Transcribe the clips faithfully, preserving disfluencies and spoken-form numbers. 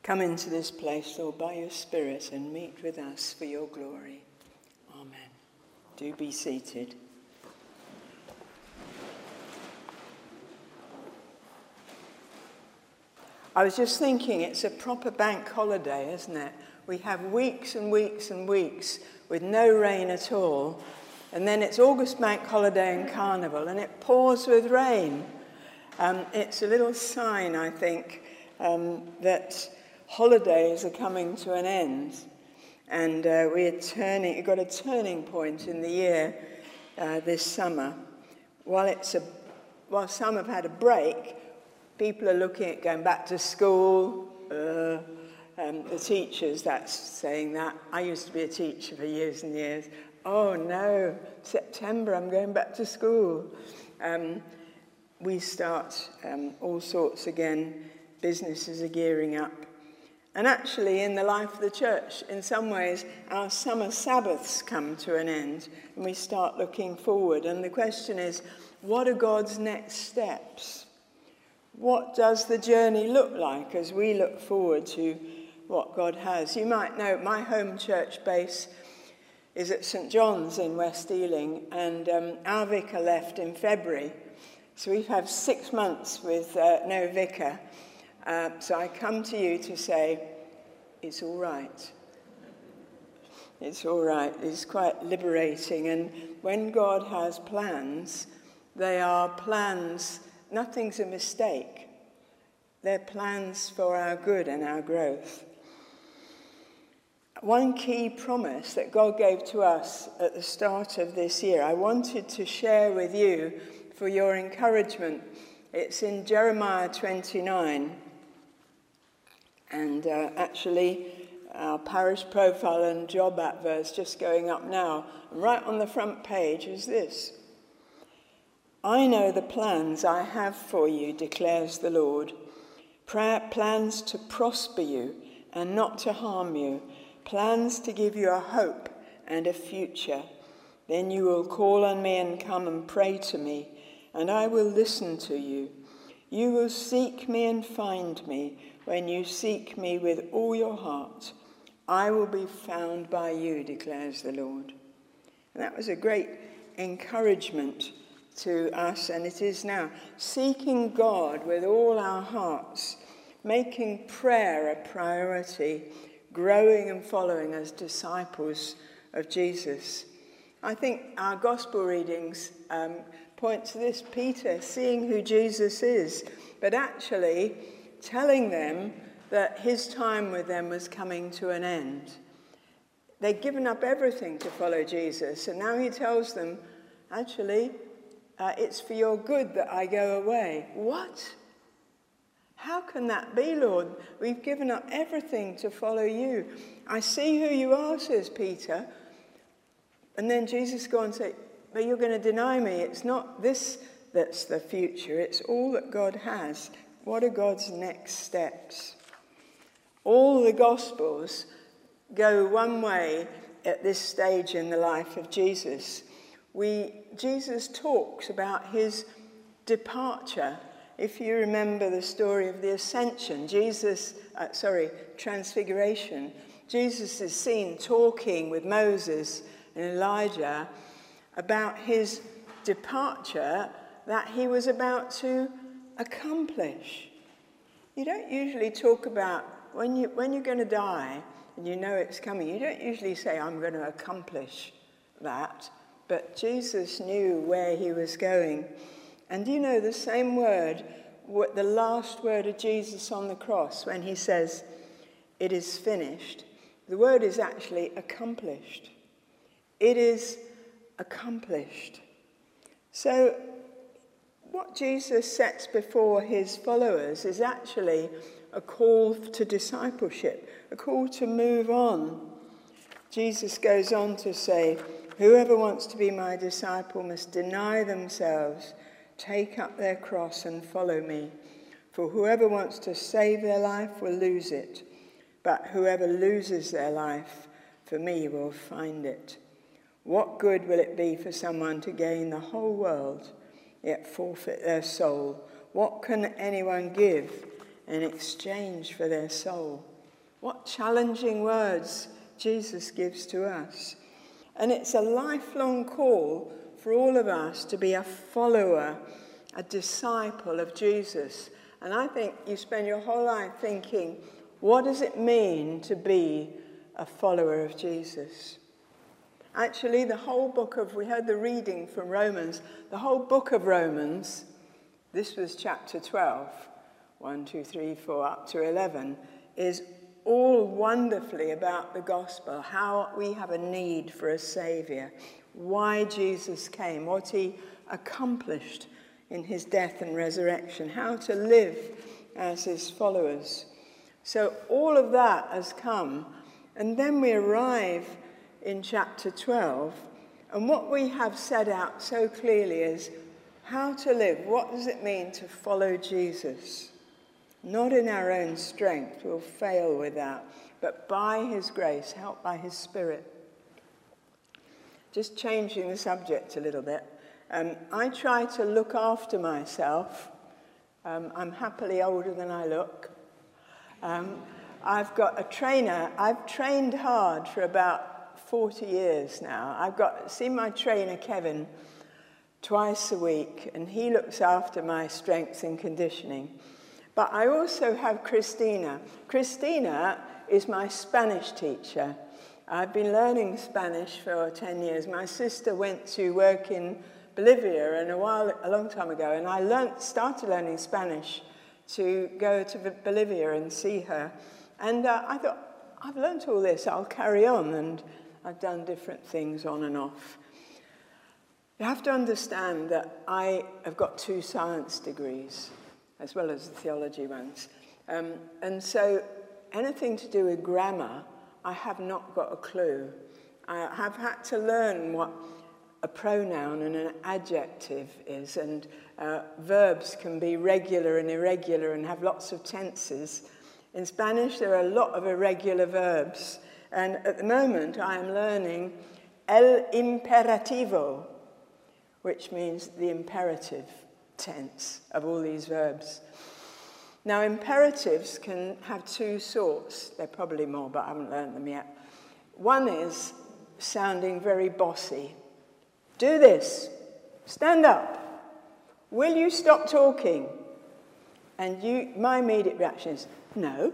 Come into this place, Lord, by your Spirit and meet with us for your glory. Amen. Do be seated. I was just thinking, it's a proper bank holiday, isn't it? We have weeks and weeks and weeks with no rain at all. And then it's August bank holiday and carnival, and it pours with rain. Um, it's a little sign, I think, um, that holidays are coming to an end. And uh, we're turning, we've got a turning point in the year uh, this summer. While, it's a, while some have had a break, people are looking at going back to school. Uh, um, the teachers, that's saying that. I used to be a teacher for years and years. Oh no, September, I'm going back to school. Um, we start um, all sorts again. Businesses are gearing up. And actually, in the life of the church, in some ways, our summer Sabbaths come to an end, and we start looking forward. And the question is, what are God's next steps? What does the journey look like as we look forward to what God has? You might know my home church base is at St John's in West Ealing, and um, our vicar left in February. So we've had six months with uh, no vicar. Uh, so I come to you to say, it's all right. It's all right. It's quite liberating. And when God has plans, they are plans. Nothing's a mistake. They're plans for our good and our growth. One key promise that God gave to us at the start of this year, I wanted to share with you for your encouragement. It's in Jeremiah twenty-nine. And uh, actually, our parish profile and job advert's just going up now. And right on the front page is this. I know the plans I have for you, declares the Lord. Plans to prosper you and not to harm you. Plans to give you a hope and a future. Then you will call on me and come and pray to me, and I will listen to you. You will seek me and find me when you seek me with all your heart. I will be found by you, declares the Lord. And that was a great encouragement to us, and it is now. Seeking God with all our hearts, making prayer a priority, growing and following as disciples of Jesus. I think our gospel readings um, point to this. Peter seeing who Jesus is, but actually telling them that his time with them was coming to an end. They'd given up everything to follow Jesus, and now he tells them, actually, uh, it's for your good that I go away. What? How can that be, Lord? We've given up everything to follow you. I see who you are, says Peter. And then Jesus goes on and says, but you're going to deny me. It's not this that's the future. It's all that God has. What are God's next steps? All the Gospels go one way at this stage in the life of Jesus. We, Jesus talks about his departure. If you remember the story of the Ascension, Jesus, uh, sorry, Transfiguration, Jesus is seen talking with Moses and Elijah about his departure that he was about to accomplish. You don't usually talk about, when, you, when you're going to die and you know it's coming, you don't usually say, I'm going to accomplish that. But Jesus knew where he was going. And you know the same word, what the last word of Jesus on the cross, when he says, it is finished, the word is actually accomplished. It is accomplished. So what Jesus sets before his followers is actually a call to discipleship, a call to move on. Jesus goes on to say, whoever wants to be my disciple must deny themselves, take up their cross and follow me. For whoever wants to save their life will lose it, but whoever loses their life for me will find it. What good will it be for someone to gain the whole world, yet forfeit their soul? What can anyone give in exchange for their soul? What challenging words Jesus gives to us. And it's a lifelong call for all of us to be a follower, a disciple of Jesus. And I think you spend your whole life thinking, what does it mean to be a follower of Jesus? Actually, the whole book of, we heard the reading from Romans, the whole book of Romans, this was chapter twelve, one, two, three, four, up to eleven, is all wonderfully about the gospel, how we have a need for a saviour, why Jesus came, what he accomplished in his death and resurrection, how to live as his followers. So all of that has come, and then we arrive in chapter twelve, and what we have set out so clearly is how to live. What does it mean to follow Jesus? Not in our own strength, we'll fail with that, but by his grace, helped by his Spirit. Just changing the subject a little bit. Um, I try to look after myself. Um, I'm happily older than I look. Um, I've got a trainer. I've trained hard for about forty years now. I've got seen my trainer, Kevin, twice a week, and he looks after my strength and conditioning. But I also have Christina. Christina is my Spanish teacher. I've been learning Spanish for ten years. My sister went to work in Bolivia and a while, a long time ago, and I learned, started learning Spanish to go to Bolivia and see her. And uh, I thought, I've learned all this, I'll carry on, and I've done different things on and off. You have to understand that I have got two science degrees, as well as the theology ones. Um, and so anything to do with grammar, I have not got a clue. I have had to learn what a pronoun and an adjective is, and uh, verbs can be regular and irregular and have lots of tenses. In Spanish, there are a lot of irregular verbs, and at the moment I am learning el imperativo, which means the imperative tense of all these verbs. Now, imperatives can have two sorts. There are probably more, but I haven't learned them yet. One is sounding very bossy. Do this. Stand up. Will you stop talking? And you, my immediate reaction is, no.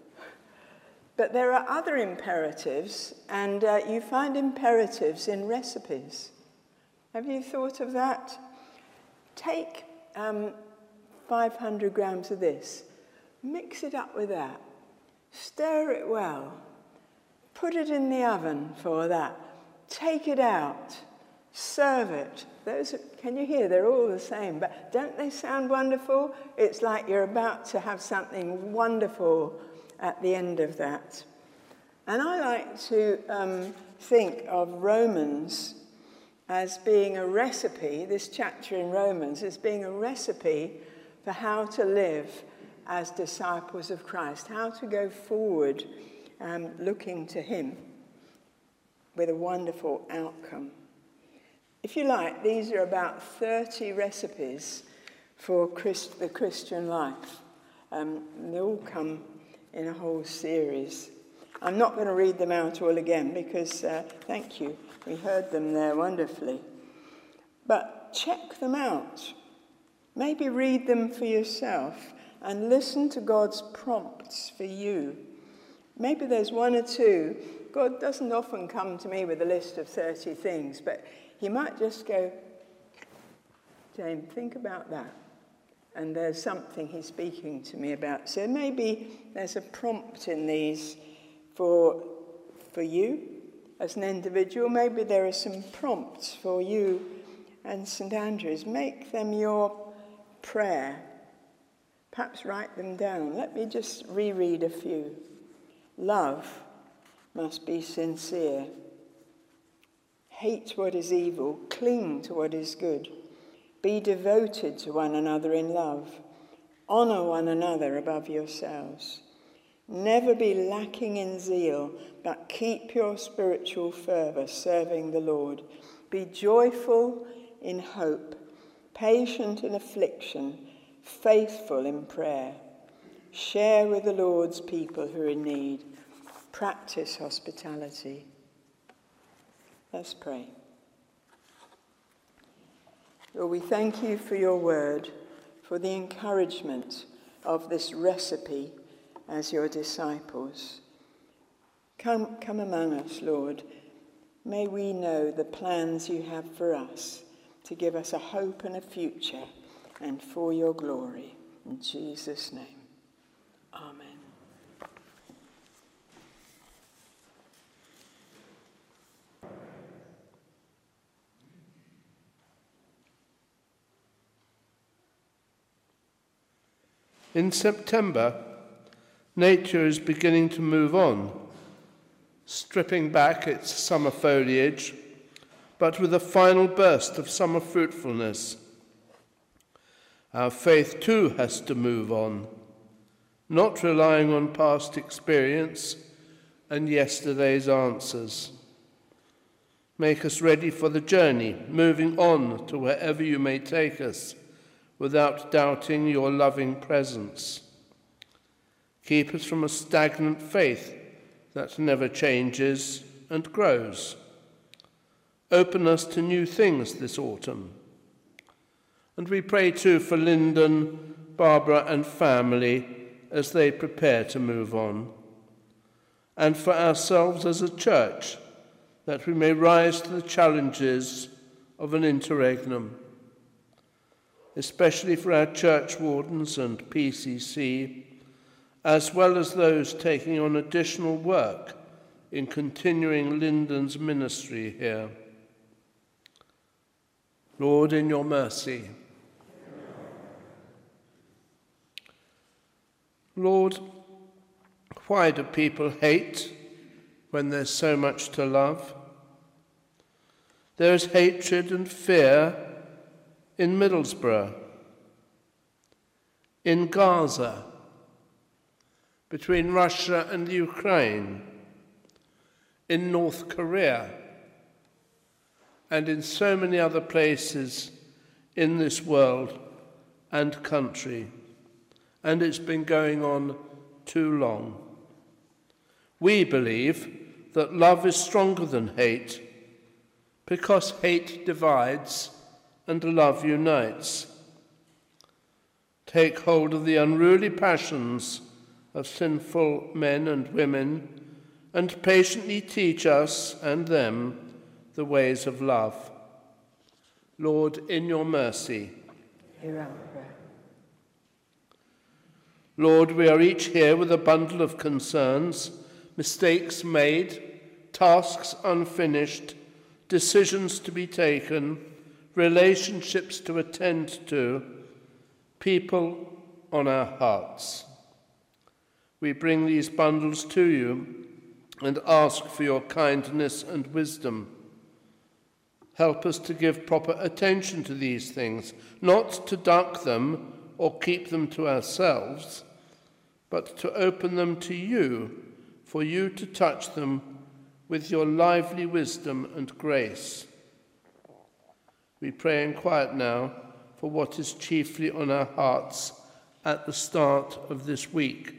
But there are other imperatives, and uh, you find imperatives in recipes. Have you thought of that? Take um, five hundred grams of this, mix it up with that, stir it well, put it in the oven for that, take it out, serve it. Those are, can you hear? They're all the same, but don't they sound wonderful? It's like you're about to have something wonderful at the end of that. And I like to um, think of Romans as being a recipe, this chapter in Romans, as being a recipe for how to live as disciples of Christ, how to go forward um, looking to him with a wonderful outcome. If you like, these are about thirty recipes for Christ, the Christian life. Um, they all come in a whole series. I'm not going to read them out all again because, uh, thank you, we heard them there wonderfully. But check them out. Maybe read them for yourself and listen to God's prompts for you. Maybe there's one or two. God doesn't often come to me with a list of thirty things, but he might just go, Jane, think about that. And there's something he's speaking to me about. So maybe there's a prompt in these for, for you as an individual. Maybe there are some prompts for you and Saint Andrews. Make them your prayer. Perhaps write them down. Let me just reread a few. Love must be sincere. Hate what is evil. Cling to what is good. Be devoted to one another in love. Honor one another above yourselves. Never be lacking in zeal, but keep your spiritual fervour, serving the Lord. Be joyful in hope, patient in affliction, faithful in prayer. Share with the Lord's people who are in need. practice hospitality. Let's pray. Lord, we thank you for your word, for the encouragement of this recipe as your disciples. Come, come among us, Lord. May we know the plans you have for us to give us a hope and a future and for your glory. In Jesus' name, amen. In September, nature is beginning to move on, stripping back its summer foliage, but with a final burst of summer fruitfulness. Our faith too has to move on, not relying on past experience and yesterday's answers. Make us ready for the journey, moving on to wherever you may take us, without doubting your loving presence. Keep us from a stagnant faith that never changes and grows. Open us to new things this autumn. And we pray too for Lyndon, Barbara and family as they prepare to move on. And for ourselves as a church, that we may rise to the challenges of an interregnum. Especially for our church wardens and P C C, as well as those taking on additional work in continuing Lyndon's ministry here. Lord, in your mercy. Lord, why do people hate when there's so much to love? There is hatred and fear in Middlesbrough, in Gaza, between Russia and Ukraine, in North Korea, and in so many other places in this world and country. And it's been going on too long. We believe that love is stronger than hate, because hate divides and love unites. Take hold of the unruly passions of sinful men and women, and patiently teach us and them the ways of love. Lord, in your mercy. Hear our prayer. Lord, we are each here with a bundle of concerns, mistakes made, tasks unfinished, decisions to be taken, relationships to attend to, people on our hearts. We bring these bundles to you and ask for your kindness and wisdom. Help us to give proper attention to these things, not to duck them or keep them to ourselves, but to open them to you, for you to touch them with your lively wisdom and grace. We pray in quiet now for what is chiefly on our hearts at the start of this week.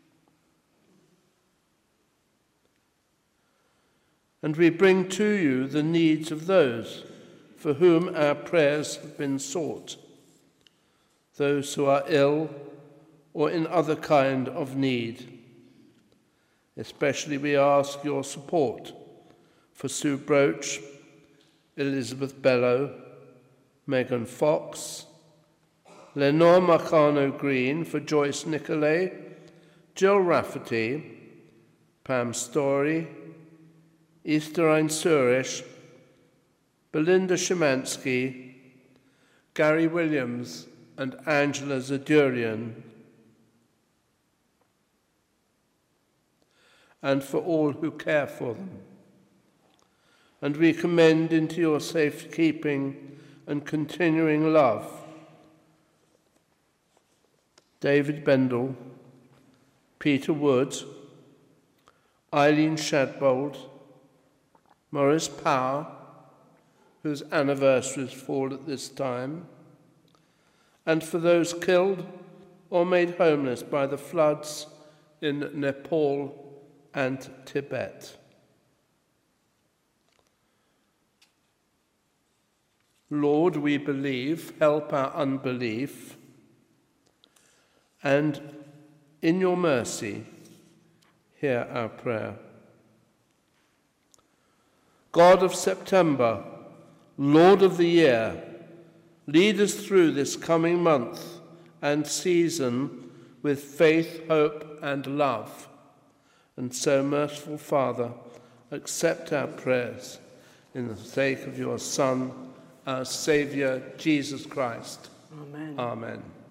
And we bring to you the needs of those for whom our prayers have been sought, those who are ill or in other kind of need. Especially we ask your support for Sue Broach, Elizabeth Bellow, Megan Fox, Lenore Marcano-Green, for Joyce Nicolay, Jill Rafferty, Pam Story, Easterine Suresh, Belinda Szymanski, Gary Williams and Angela Zadurian, and for all who care for them. And we commend into your safekeeping and continuing love David Bendel, Peter Wood, Eileen Shadbold, Maurice Power, whose anniversaries fall at this time, and for those killed or made homeless by the floods in Nepal and Tibet. Lord, we believe, help our unbelief, and in your mercy, hear our prayer. God of September, Lord of the year, lead us through this coming month and season with faith, hope, and love. And so, merciful Father, accept our prayers in the sake of your Son, our Saviour, Jesus Christ. Amen. Amen.